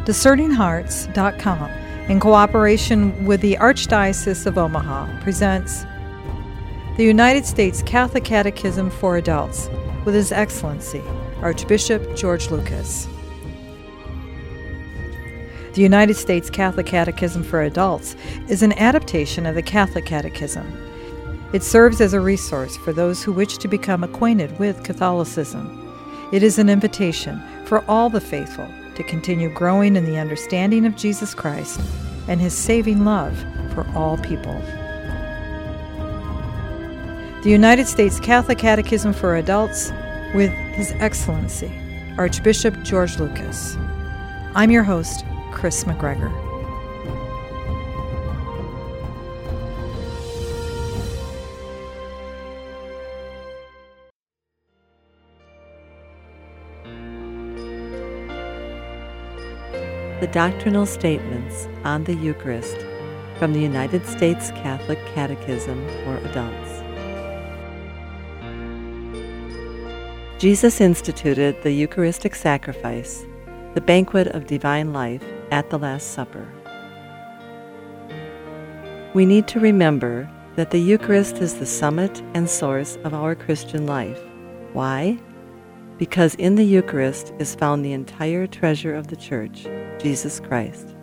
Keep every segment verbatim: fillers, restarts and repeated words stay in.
discerning hearts dot com, in cooperation with the Archdiocese of Omaha, presents the United States Catholic Catechism for Adults with His Excellency, Archbishop George Lucas. The United States Catholic Catechism for Adults is an adaptation of the Catholic Catechism. It serves as a resource for those who wish to become acquainted with Catholicism. It is an invitation for all the faithful to continue growing in the understanding of Jesus Christ and His saving love for all people. The United States Catholic Catechism for Adults with His Excellency, Archbishop George Lucas. I'm your host, Chris McGregor. The Doctrinal Statements on the Eucharist from the United States Catholic Catechism for Adults. Jesus instituted the Eucharistic sacrifice, the banquet of divine life, at the Last Supper. We need to remember that the Eucharist is the summit and source of our Christian life. Why? Because in the Eucharist is found the entire treasure of the Church, Jesus Christ.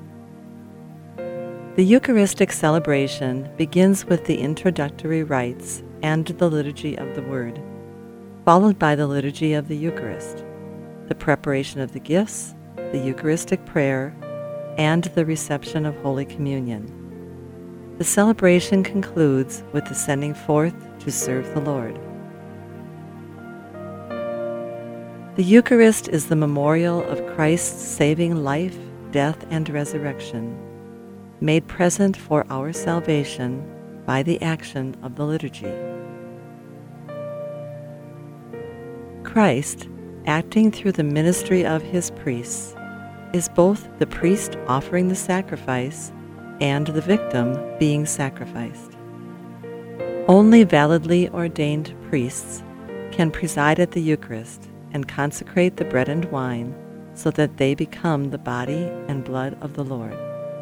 The Eucharistic celebration begins with the introductory rites and the liturgy of the Word, followed by the liturgy of the Eucharist, the preparation of the gifts, the Eucharistic prayer, and the reception of Holy Communion. The celebration concludes with the sending forth to serve the Lord. The Eucharist is the memorial of Christ's saving life, death, and resurrection, made present for our salvation by the action of the liturgy. Christ, acting through the ministry of his priests, is both the priest offering the sacrifice and the victim being sacrificed. Only validly ordained priests can preside at the Eucharist and consecrate the bread and wine so that they become the body and blood of the Lord.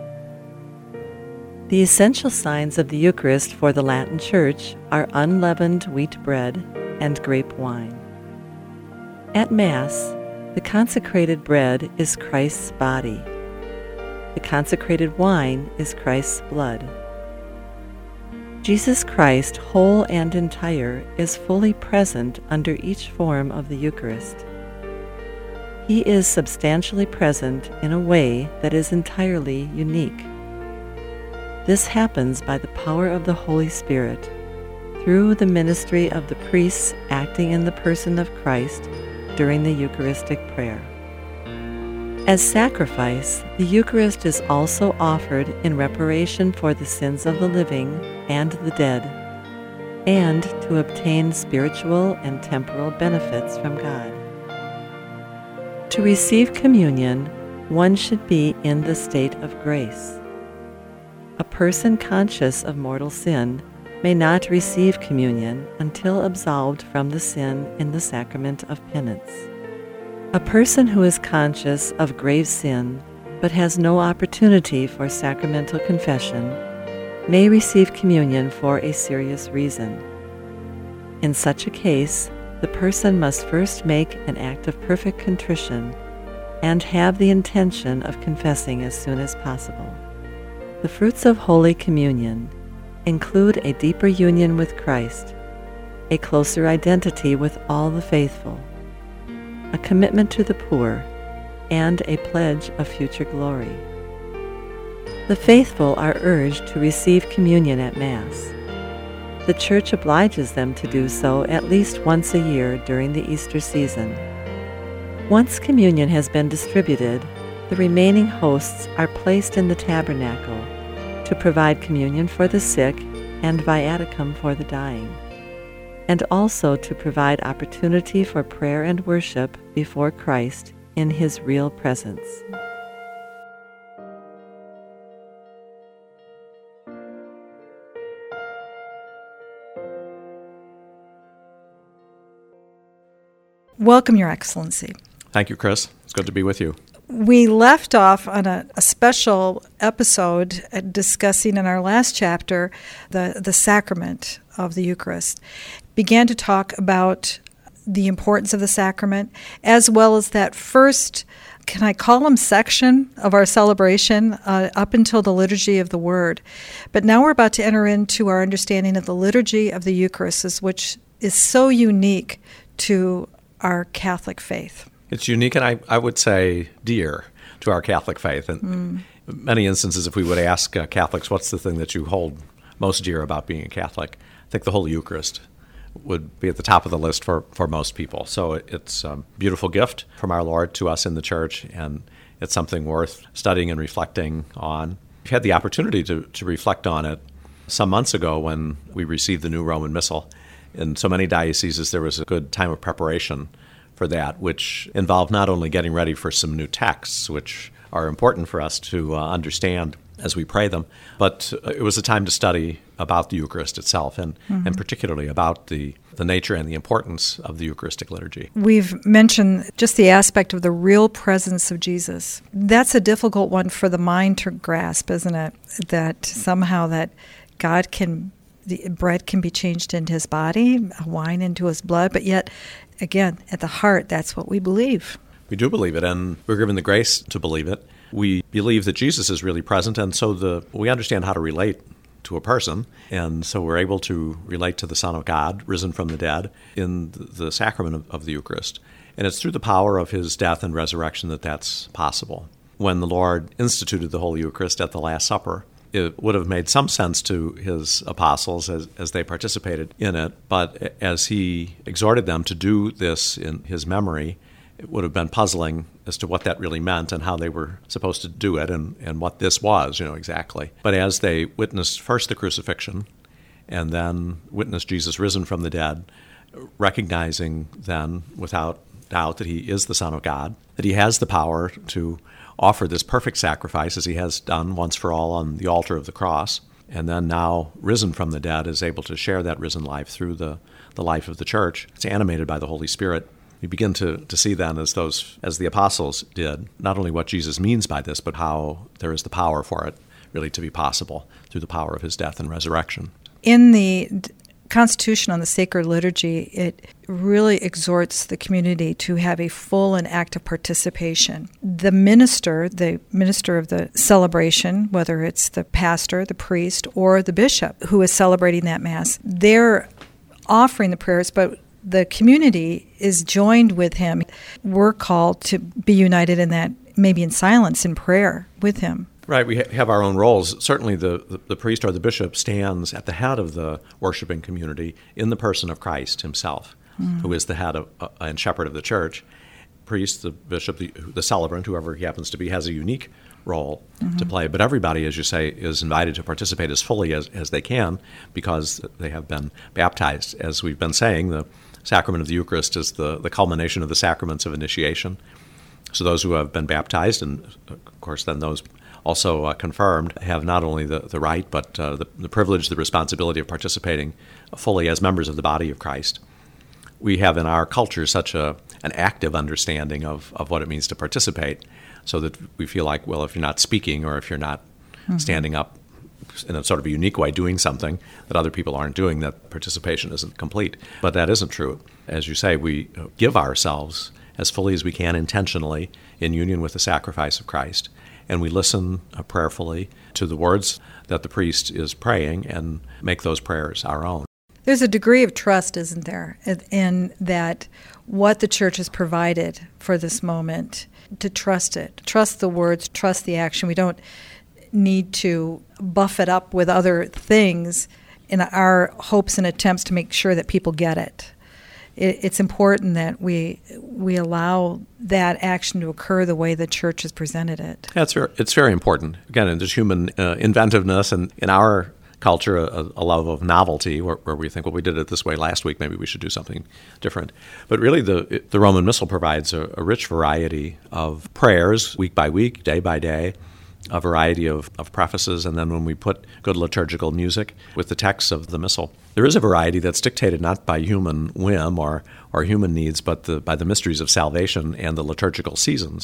The essential signs of the Eucharist for the Latin Church are unleavened wheat bread and grape wine. At Mass, the consecrated bread is Christ's body. The consecrated wine is Christ's blood. Jesus Christ, whole and entire, is fully present under each form of the Eucharist. He is substantially present in a way that is entirely unique. This happens by the power of the Holy Spirit, through the ministry of the priests acting in the person of Christ during the Eucharistic prayer. As sacrifice, the Eucharist is also offered in reparation for the sins of the living and the dead, and to obtain spiritual and temporal benefits from God. To receive communion, one should be in the state of grace. A person conscious of mortal sin may not receive communion until absolved from the sin in the sacrament of penance. A person who is conscious of grave sin but has no opportunity for sacramental confession may receive communion for a serious reason. In such a case, the person must first make an act of perfect contrition and have the intention of confessing as soon as possible. The fruits of Holy Communion include a deeper union with Christ, a closer identity with all the faithful, a commitment to the poor, and a pledge of future glory. The faithful are urged to receive communion at Mass. The Church obliges them to do so at least once a year during the Easter season. Once communion has been distributed, the remaining hosts are placed in the tabernacle to provide communion for the sick and viaticum for the dying, and also to provide opportunity for prayer and worship before Christ in His real presence. Welcome, Your Excellency. Thank you, Chris. It's good to be with you. We left off on a, a special episode uh, discussing in our last chapter the, the sacrament of the Eucharist. Began to talk about the importance of the sacrament, as well as that first, can I call them section of our celebration, uh, up until the Liturgy of the Word. But now we're about to enter into our understanding of the Liturgy of the Eucharist, which is so unique to our Catholic faith. It's unique, and I, I would say dear to our Catholic faith. And mm. in many instances, if we would ask uh, Catholics, what's the thing that you hold most dear about being a Catholic, I think the Holy Eucharist would be at the top of the list for, for most people. So it, it's a beautiful gift from our Lord to us in the Church, and it's something worth studying and reflecting on. We've had the opportunity to, to reflect on it some months ago when we received the new Roman Missal. In so many dioceses, there was a good time of preparation for that, which involved not only getting ready for some new texts, which are important for us to uh, understand as we pray them, but uh, it was a time to study about the Eucharist itself, and, mm-hmm. and particularly about the, the nature and the importance of the Eucharistic liturgy. We've mentioned just the aspect of the real presence of Jesus. That's a difficult one for the mind to grasp, isn't it? That somehow that God can, the bread can be changed into his body, wine into his blood, but yet, again, at the heart, that's what we believe. We do believe it, and we're given the grace to believe it. We believe that Jesus is really present, and so the we understand how to relate to a person, and so we're able to relate to the Son of God, risen from the dead, in the sacrament of, of the Eucharist. And it's through the power of his death and resurrection that that's possible. When the Lord instituted the Holy Eucharist at the Last Supper, it would have made some sense to his apostles as, as they participated in it, but as he exhorted them to do this in his memory, it would have been puzzling as to what that really meant and how they were supposed to do it and, and what this was, you know, exactly. But as they witnessed first the crucifixion and then witnessed Jesus risen from the dead, recognizing then without doubt that he is the Son of God, that he has the power to offer this perfect sacrifice as he has done once for all on the altar of the cross, and then now risen from the dead is able to share that risen life through the, the life of the Church. It's animated by the Holy Spirit. We begin to, to see then, as those as the apostles did, not only what Jesus means by this, but how there is the power for it really to be possible through the power of his death and resurrection. In the Constitution on the Sacred Liturgy, it really exhorts the community to have a full and active participation. The minister, the minister of the celebration, whether it's the pastor, the priest, or the bishop who is celebrating that Mass, they're offering the prayers, but the community is joined with him. We're called to be united in that, maybe in silence, in prayer with him. Right, we ha- have our own roles. Certainly the, the, the priest or the bishop stands at the head of the worshiping community in the person of Christ himself, mm. who is the head of, uh, and shepherd of the Church. Priest, the bishop, the, the celebrant, whoever he happens to be, has a unique role mm-hmm. to play. But everybody, as you say, is invited to participate as fully as, as they can because they have been baptized. As we've been saying, the sacrament of the Eucharist is the, the culmination of the sacraments of initiation. So those who have been baptized, and of course then those also uh, confirmed, have not only the, the right, but uh, the, the privilege, the responsibility of participating fully as members of the body of Christ. We have in our culture such a an active understanding of, of what it means to participate, so that we feel like, well, if you're not speaking or if you're not mm-hmm. standing up in a sort of a unique way doing something that other people aren't doing, that participation isn't complete. But that isn't true. As you say, we give ourselves as fully as we can intentionally in union with the sacrifice of Christ, and we listen uh, prayerfully to the words that the priest is praying and make those prayers our own. There's a degree of trust, isn't there, in that what the Church has provided for this moment, to trust it, trust the words, trust the action. We don't need to buff it up with other things in our hopes and attempts to make sure that people get it. it it's important that we we allow that action to occur the way the Church has presented it. Yeah, it's very, it's very important. Again, there's human uh, inventiveness, and in our culture, a, a love of novelty, where, where we think, well, we did it this way last week, maybe we should do something different. But really, the the Roman Missal provides a, a rich variety of prayers, week by week, day by day, a variety of, of prefaces, and then when we put good liturgical music with the texts of the Missal, there is a variety that's dictated not by human whim or, or human needs, but the, by the mysteries of salvation and the liturgical seasons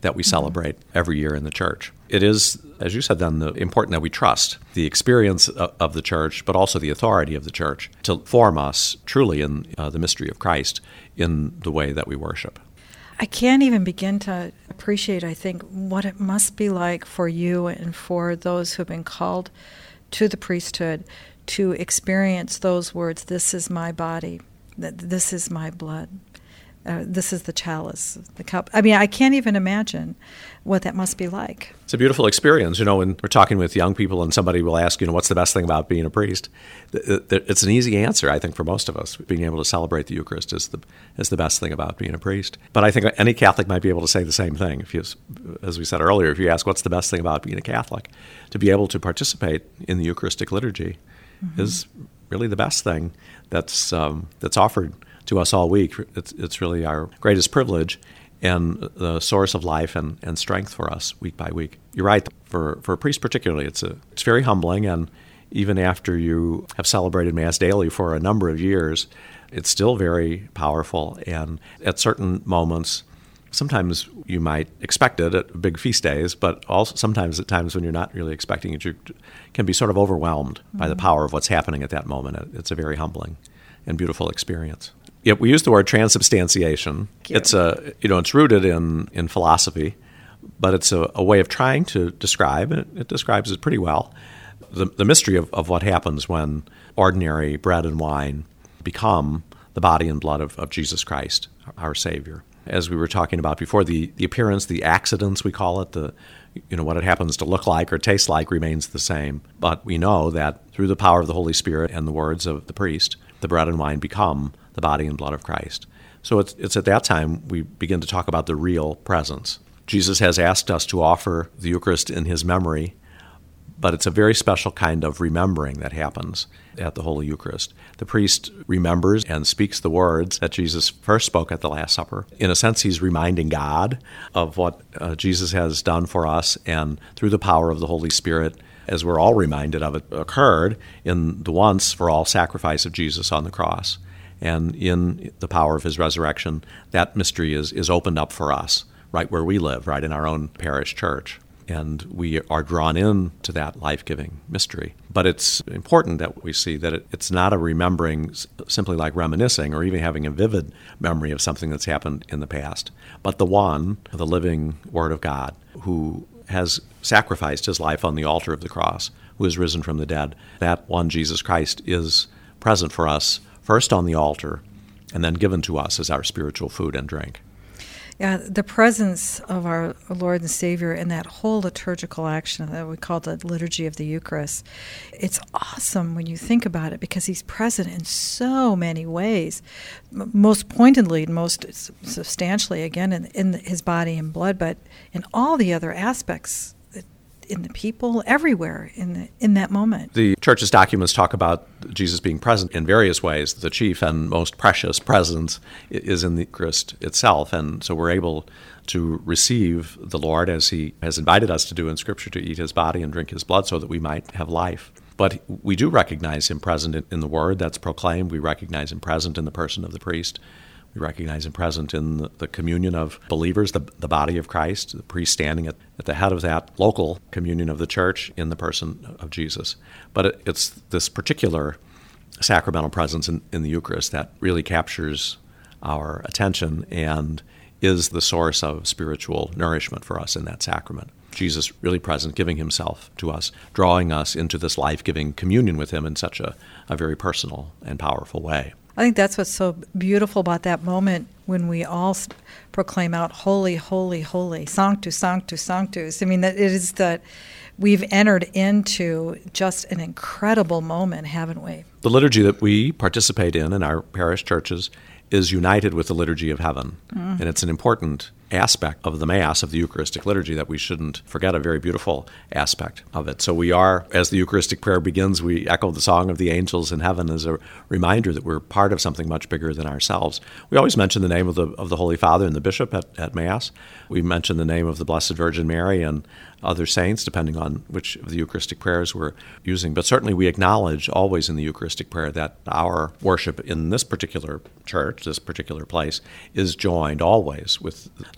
that we celebrate every year in the church. It is, as you said then, the, important that we trust the experience of, of the church, but also the authority of the church to form us truly in uh, the mystery of Christ in the way that we worship. I can't even begin to appreciate, I think, what it must be like for you and for those who have been called to the priesthood to experience those words, this is my body, that this is my blood, uh, this is the chalice, the cup. I mean, I can't even imagine what that must be like. It's a beautiful experience. You know, when we're talking with young people and somebody will ask, you know, what's the best thing about being a priest? It's an easy answer, I think, for most of us. Being able to celebrate the Eucharist is the is the best thing about being a priest. But I think any Catholic might be able to say the same thing. If you, as we said earlier, if you ask what's the best thing about being a Catholic, to be able to participate in the Eucharistic liturgy mm-hmm. is really the best thing that's um, that's offered to us all week. It's, it's really our greatest privilege and the source of life and, and strength for us week by week. You're right. For for a priest particularly, it's a it's very humbling, and even after you have celebrated Mass daily for a number of years, it's still very powerful. And at certain moments, sometimes you might expect it at big feast days, but also sometimes at times when you're not really expecting it, you can be sort of overwhelmed mm-hmm. by the power of what's happening at that moment. It's a very humbling and beautiful experience. Yet we use the word transubstantiation. It's a you know it's rooted in, in philosophy, but it's a, a way of trying to describe it. It describes it pretty well. The, the mystery of, of what happens when ordinary bread and wine become the body and blood of, of Jesus Christ, our Savior. As we were talking about before, the, the appearance, the accidents we call it, the you know what it happens to look like or taste like remains the same. But we know that through the power of the Holy Spirit and the words of the priest, the bread and wine become the body and blood of Christ. So it's, it's at that time we begin to talk about the real presence. Jesus has asked us to offer the Eucharist in his memory, but it's a very special kind of remembering that happens at the Holy Eucharist. The priest remembers and speaks the words that Jesus first spoke at the Last Supper. In a sense, he's reminding God of what uh, Jesus has done for us, and through the power of the Holy Spirit, as we're all reminded of it, occurred in the once-for-all sacrifice of Jesus on the cross. And in the power of his resurrection, that mystery is, is opened up for us right where we live, right in our own parish church. And we are drawn into that life-giving mystery. But it's important that we see that it, it's not a remembering simply like reminiscing or even having a vivid memory of something that's happened in the past, but the one, the living Word of God, who has sacrificed his life on the altar of the cross, who is risen from the dead. That one, Jesus Christ, is present for us first on the altar and then given to us as our spiritual food and drink. Yeah, the presence of our Lord and Savior in that whole liturgical action that we call the liturgy of the Eucharist, it's awesome when you think about it because he's present in so many ways, M- most pointedly, most substantially, again, in, in his body and blood, but in all the other aspects, in the people, everywhere in the, in that moment. The Church's documents talk about Jesus being present in various ways. The chief and most precious presence is in the Eucharist itself, and so we're able to receive the Lord as he has invited us to do in Scripture, to eat his body and drink his blood so that we might have life. But we do recognize him present in the word that's proclaimed. We recognize him present in the person of the priest. We recognize him present in the, the communion of believers, the, the body of Christ, the priest standing at, at the head of that local communion of the church in the person of Jesus. But it, it's this particular sacramental presence in, in the Eucharist that really captures our attention and is the source of spiritual nourishment for us in that sacrament. Jesus really present, giving himself to us, drawing us into this life-giving communion with him in such a, a very personal and powerful way. I think that's what's so beautiful about that moment when we all proclaim out, holy, holy, holy, sanctus, sanctus, sanctus. I mean, that it is that we've entered into just an incredible moment, haven't we? The liturgy that we participate in in our parish churches is united with the liturgy of heaven. Mm. And it's an important aspect of the Mass, of the Eucharistic liturgy, that we shouldn't forget, a very beautiful aspect of it. So we are, as the Eucharistic prayer begins, we echo the song of the angels in heaven as a reminder that we're part of something much bigger than ourselves. We always mention the name of the of the Holy Father and the Bishop at, at Mass. We mention the name of the Blessed Virgin Mary and other saints, depending on which of the Eucharistic prayers we're using. But certainly we acknowledge always in the Eucharistic prayer that our worship in this particular church, this particular place, is joined always with the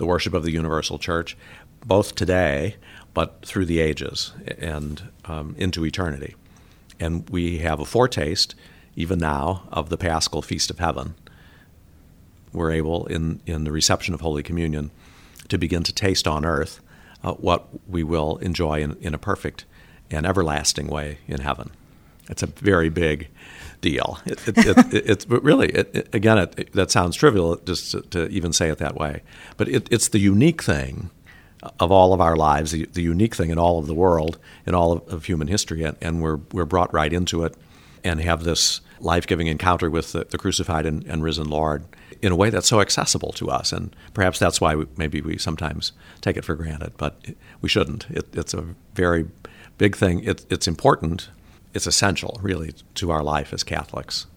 the worship of the universal church, both today but through the ages and um, into eternity. And we have a foretaste, even now, of the Paschal Feast of Heaven. We're able, in, in the reception of Holy Communion, to begin to taste on earth uh, what we will enjoy in, in a perfect and everlasting way in heaven. It's a very big deal. It, it, it, it, it's but really, it, it, again, it, that sounds trivial just to, to even say it that way. But it, it's the unique thing of all of our lives, the, the unique thing in all of the world, in all of, of human history, and, and we're we're brought right into it and have this life-giving encounter with the, the crucified and, and risen Lord in a way that's so accessible to us. And perhaps that's why we, maybe we sometimes take it for granted, but we shouldn't. It, it's a very big thing. It, it's important. It's essential, really, to our life as Catholics.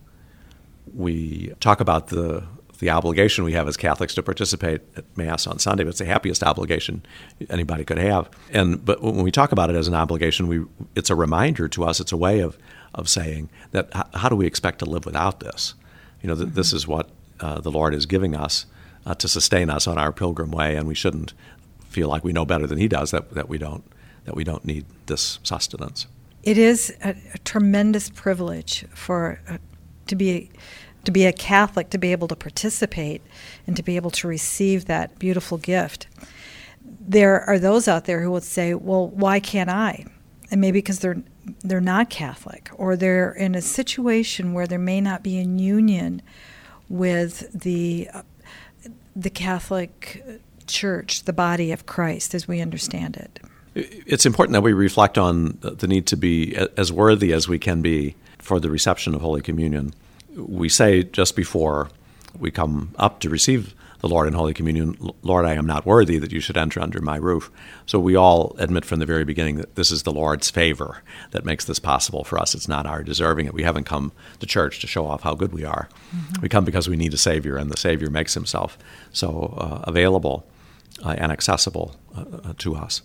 We talk about the the obligation we have as Catholics to participate at Mass on Sunday, but it's the happiest obligation anybody could have. And but when we talk about it as an obligation, we it's a reminder to us. It's a way of of saying that h- how do we expect to live without this? You know, th- mm-hmm. this is what uh, the Lord is giving us uh, to sustain us on our pilgrim way, and we shouldn't feel like we know better than He does that that we don't that we don't need this sustenance. It is a, a tremendous privilege for uh, to be a, to be a Catholic, to be able to participate, and to be able to receive that beautiful gift. There are those out there who would say, "Well, why can't I?" And maybe because they're they're not Catholic, or they're in a situation where there may not be in union with the uh, the Catholic Church, the body of Christ, as we understand it. It's important that we reflect on the need to be as worthy as we can be for the reception of Holy Communion. We say just before we come up to receive the Lord in Holy Communion, "Lord, I am not worthy that you should enter under my roof." So we all admit from the very beginning that this is the Lord's favor that makes this possible for us. It's not our deserving it. We haven't come to church to show off how good we are. Mm-hmm. We come because we need a Savior, and the Savior makes himself so uh, available uh, and accessible uh, to us.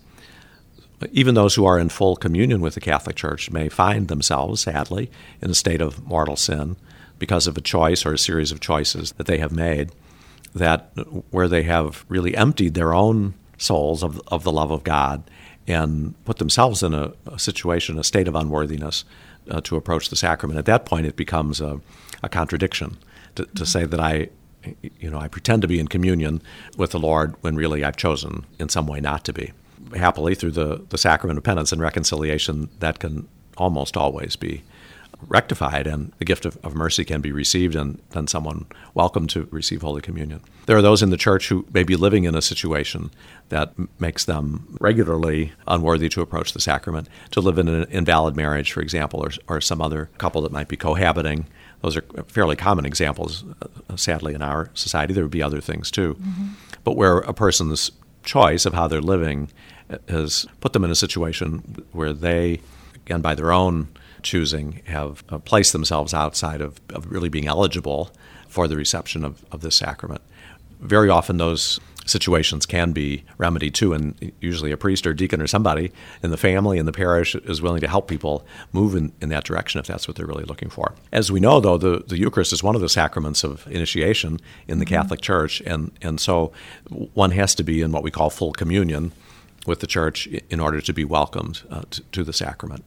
Even those who are in full communion with the Catholic Church may find themselves, sadly, in a state of mortal sin because of a choice or a series of choices that they have made, that where they have really emptied their own souls of, of the love of God and put themselves in a, a situation, a state of unworthiness uh, to approach the sacrament. At that point, it becomes a, a contradiction to, to say that I, you know, I pretend to be in communion with the Lord when really I've chosen in some way not to be. Happily, through the, the sacrament of penance and reconciliation, that can almost always be rectified, and the gift of, of mercy can be received, and then someone welcome to receive Holy Communion. There are those in the Church who may be living in a situation that m- makes them regularly unworthy to approach the sacrament, to live in an invalid marriage, for example, or, or some other couple that might be cohabiting. Those are fairly common examples, uh, sadly, in our society. There would be other things, too. Mm-hmm. But where a person's choice of how they're living has put them in a situation where they, again, by their own choosing, have uh, placed themselves outside of, of really being eligible for the reception of, of this sacrament. Very often those situations can be remedied too, and usually a priest or deacon or somebody in the family, in the parish, is willing to help people move in, in that direction if that's what they're really looking for. As we know, though, the, the Eucharist is one of the sacraments of initiation in the mm-hmm. Catholic Church, and, and so one has to be in what we call full communion with the Church in order to be welcomed uh, to, to the sacrament.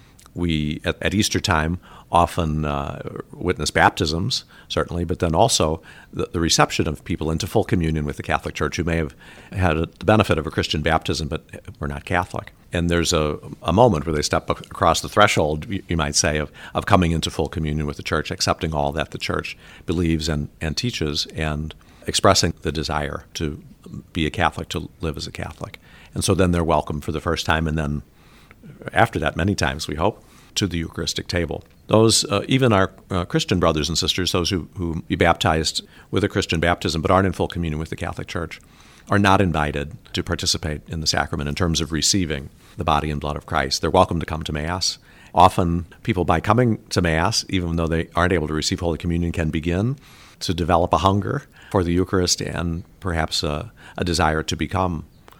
We, at, at Easter time, often uh, witness baptisms, certainly, but then also the, the reception of people into full communion with the Catholic Church who may have had a, the benefit of a Christian baptism but were not Catholic. And there's a, a moment where they step across the threshold, you, you might say, of, of coming into full communion with the Church, accepting all that the Church believes and, and teaches, and expressing the desire to be a Catholic, to live as a Catholic. And so then they're welcomed for the first time, and then after that, many times, we hope, to the Eucharistic table. Those, uh, even our uh, Christian brothers and sisters, those who, who be baptized with a Christian baptism but aren't in full communion with the Catholic Church, are not invited to participate in the sacrament in terms of receiving the body and blood of Christ. They're welcome to come to Mass. Often, people, by coming to Mass, even though they aren't able to receive Holy Communion, can begin to develop a hunger for the Eucharist and perhaps a, a desire to become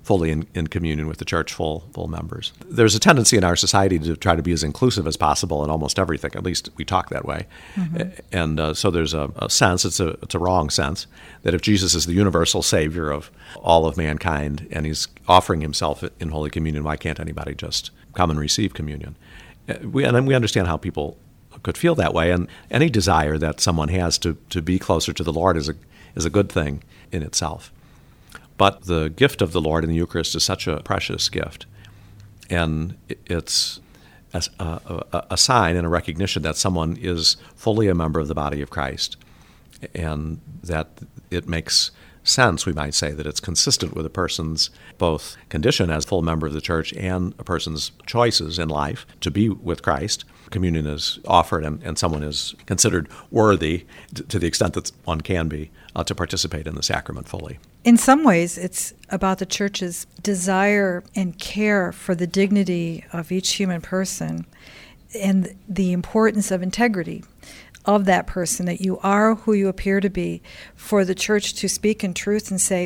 fully in, in communion with the church, full full members. There's a tendency in our society to try to be as inclusive as possible in almost everything. At least we talk that way. Mm-hmm. And uh, so there's a, a sense, it's a, it's a wrong sense, that if Jesus is the universal Savior of all of mankind and he's offering himself in Holy Communion, why can't anybody just come and receive communion? We, and we understand how people could feel that way, and any desire that someone has to, to be closer to the Lord is a is a good thing in itself. But the gift of the Lord in the Eucharist is such a precious gift, and it's a, a, a sign and a recognition that someone is fully a member of the body of Christ, and that it makes sense, we might say, that it's consistent with a person's both condition as full member of the church and a person's choices in life to be with Christ. Communion is offered and, and someone is considered worthy to, to the extent that one can be uh, to participate in the sacrament fully. In some ways, it's about the church's desire and care for the dignity of each human person and the importance of integrity of that person, that you are who you appear to be, for the church to speak in truth and say,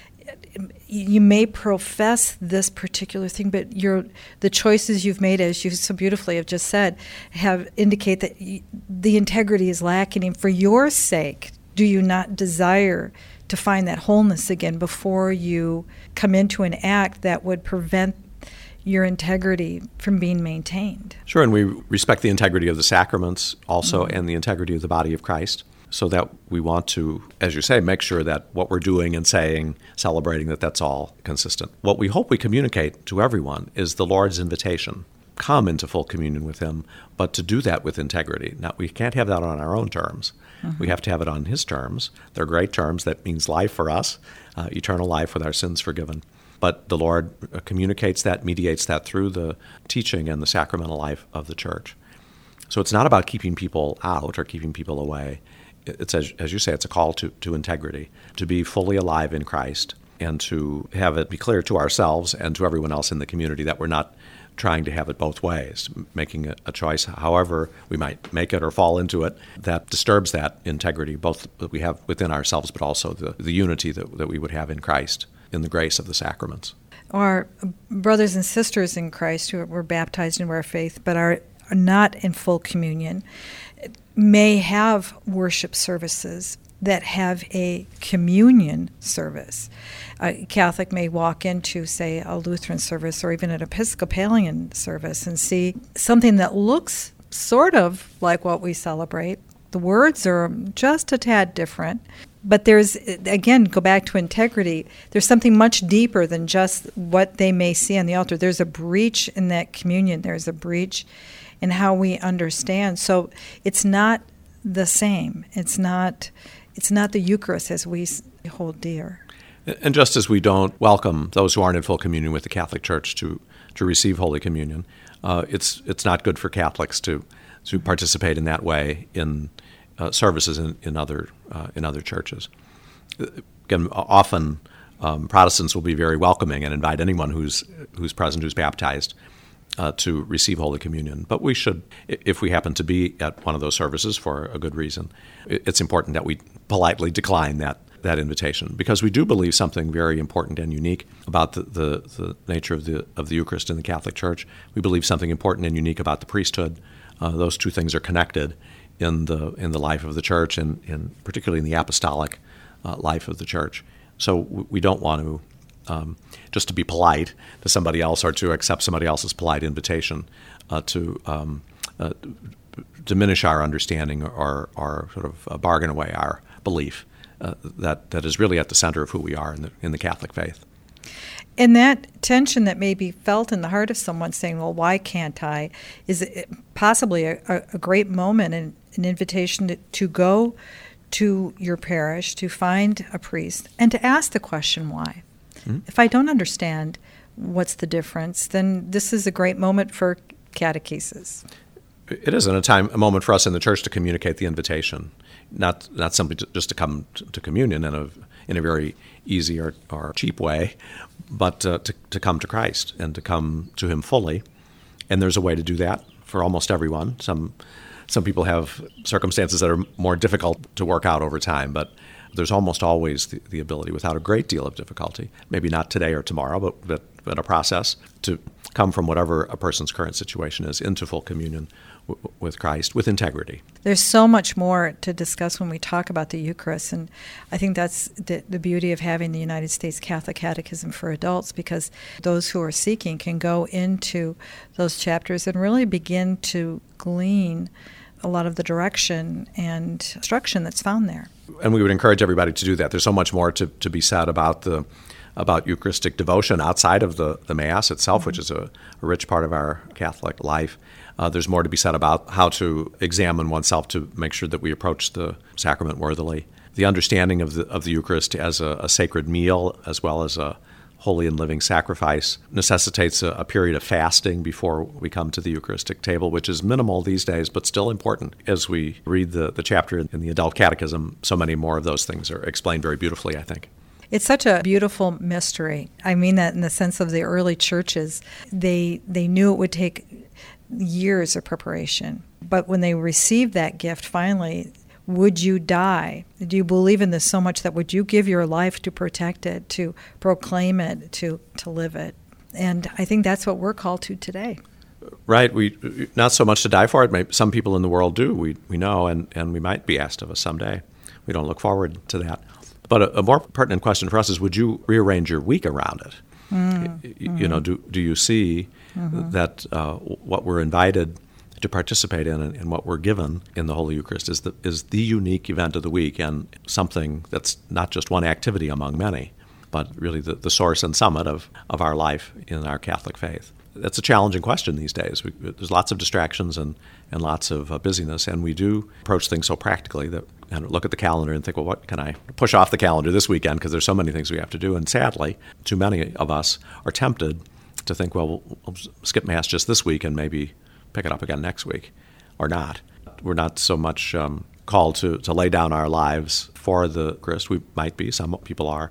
you may profess this particular thing, but your the choices you've made, as you so beautifully have just said, have indicate that y- the integrity is lacking. And for your sake, do you not desire to find that wholeness again before you come into an act that would prevent your integrity from being maintained? Sure, and we respect the integrity of the sacraments also, mm-hmm. and the integrity of the body of Christ, so that we want to, as you say, make sure that what we're doing and saying, celebrating, that that's all consistent. What we hope we communicate to everyone is the Lord's invitation. Come into full communion with him, but to do that with integrity. Now, we can't have that on our own terms. Mm-hmm. We have to have it on his terms. They're great terms. That means life for us, uh, eternal life with our sins forgiven. But the Lord communicates that, mediates that through the teaching and the sacramental life of the church. So it's not about keeping people out or keeping people away. It's, as, as you say, it's a call to, to integrity, to be fully alive in Christ, and to have it be clear to ourselves and to everyone else in the community that we're not trying to have it both ways, making a, a choice, however we might make it or fall into it, that disturbs that integrity, both that we have within ourselves, but also the, the unity that, that we would have in Christ, in the grace of the sacraments. Our brothers and sisters in Christ who were baptized into our faith but are, are not in full communion may have worship services that have a communion service. A Catholic may walk into, say, a Lutheran service or even an Episcopalian service and see something that looks sort of like what we celebrate. The words are just a tad different. But there's, again, go back to integrity, there's something much deeper than just what they may see on the altar. There's a breach in that communion. There's a breach in how we understand. So it's not the same. It's not it's not the Eucharist as we hold dear. And just as we don't welcome those who aren't in full communion with the Catholic Church to, to receive Holy Communion, uh, it's it's not good for Catholics to to participate in that way in Uh, services in, in other uh, in other churches. Again, often um, Protestants will be very welcoming and invite anyone who's who's present, who's baptized, uh, to receive Holy Communion. But we should, if we happen to be at one of those services for a good reason, it's important that we politely decline that that invitation, because we do believe something very important and unique about the, the, the nature of the of the Eucharist in the Catholic Church. We believe something important and unique about the priesthood. Uh, those two things are connected in the in the life of the church, and, and particularly in the apostolic uh, life of the church. So we don't want to um, just to be polite to somebody else or to accept somebody else's polite invitation uh, to um, uh, diminish our understanding or, or sort of uh, bargain away our belief uh, that that is really at the center of who we are in the in the Catholic faith. And that tension that may be felt in the heart of someone saying, well, why can't I, is possibly a, a great moment and an invitation to, to go to your parish, to find a priest, and to ask the question, why? Mm-hmm. If I don't understand what's the difference, then this is a great moment for catechesis. It is, and a time, a moment for us in the church to communicate the invitation, not not simply to, just to come to, to communion in a in a very easy or, or cheap way, but uh, to to come to Christ and to come to Him fully. And there's a way to do that for almost everyone. Some some people have circumstances that are more difficult to work out over time, but there's almost always the, the ability, without a great deal of difficulty, maybe not today or tomorrow, but, but, but a process, to come from whatever a person's current situation is into full communion w- with Christ with integrity. There's so much more to discuss when we talk about the Eucharist, and I think that's the, the beauty of having the United States Catholic Catechism for Adults, because those who are seeking can go into those chapters and really begin to glean a lot of the direction and instruction that's found there. And we would encourage everybody to do that. There's so much more to, to be said about the about Eucharistic devotion outside of the, the Mass itself, mm-hmm. which is a, a rich part of our Catholic life. Uh, there's more to be said about how to examine oneself to make sure that we approach the sacrament worthily. The understanding of the of the Eucharist as a, a sacred meal, as well as a holy and living sacrifice, necessitates a, a period of fasting before we come to the Eucharistic table, which is minimal these days, but still important. As we read the, the chapter in the Adult Catechism, so many more of those things are explained very beautifully, I think. It's such a beautiful mystery. I mean that in the sense of the early churches. They they knew it would take years of preparation. But when they received that gift, finally, would you die? Do you believe in this so much that would you give your life to protect it, to proclaim it, to, to live it? And I think that's what we're called to today. Right. We not so much to die for it. Maybe some people in the world do, we we know, and, and we might be asked of us someday. We don't look forward to that. But a, a more pertinent question for us is, would you rearrange your week around it? Mm, you, mm-hmm. you know, do do you see mm-hmm. that uh, what we're invited to participate in and, and what we're given in the Holy Eucharist is the, is the unique event of the week, and something that's not just one activity among many, but really the, the source and summit of, of our life in our Catholic faith? That's a challenging question these days. We, there's lots of distractions and, and lots of uh, busyness, and we do approach things so practically that and look at the calendar and think, well, what can I push off the calendar this weekend, because there's so many things we have to do. And sadly, too many of us are tempted to think, well, we'll, we'll skip Mass just this week and maybe pick it up again next week, or not. We're not so much um, called to, to lay down our lives for the Eucharist. We might be, some people are,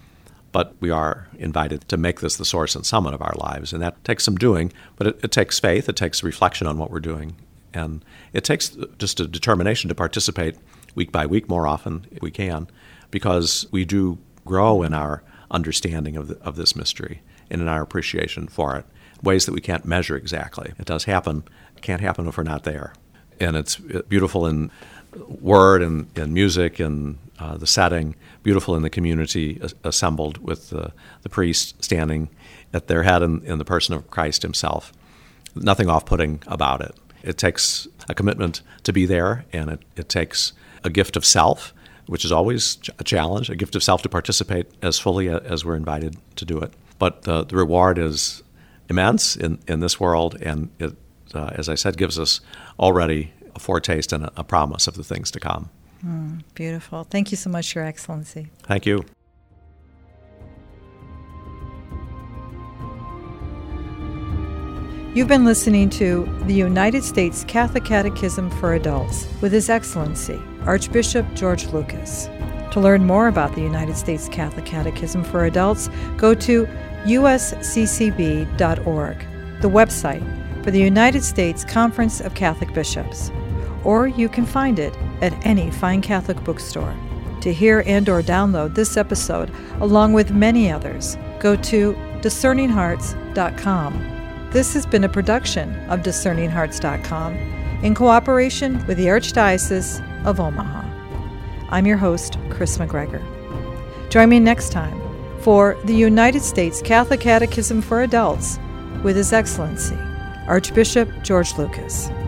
but we are invited to make this the source and summit of our lives, and that takes some doing, but it, it takes faith, it takes reflection on what we're doing, and it takes just a determination to participate week by week more often if we can, because we do grow in our understanding of the, of this mystery and in our appreciation for it, ways that we can't measure exactly. It does happen. It can't happen if we're not there. And it's beautiful in word and, and music and uh, the setting, beautiful in the community assembled with the, the priest standing at their head in, in the person of Christ himself. Nothing off-putting about it. It takes a commitment to be there, and it, it takes a gift of self, which is always a challenge, a gift of self to participate as fully as we're invited to do it. But the, the reward is immense in, in this world, and it, uh, as I said, gives us already a foretaste and a, a promise of the things to come. Mm, beautiful. Thank you so much, Your Excellency. Thank you. You've been listening to the United States Catholic Catechism for Adults with His Excellency, Archbishop George Lucas. To learn more about the United States Catholic Catechism for Adults, go to U S C C B dot org, the website for the United States Conference of Catholic Bishops, or you can find it at any fine Catholic bookstore. To hear and or download this episode, along with many others, go to discerning hearts dot com. This has been a production of discerning hearts dot com in cooperation with the Archdiocese of Omaha. I'm your host, Chris McGregor. Join me next time for the United States Catholic Catechism for Adults with His Excellency, Archbishop George Lucas.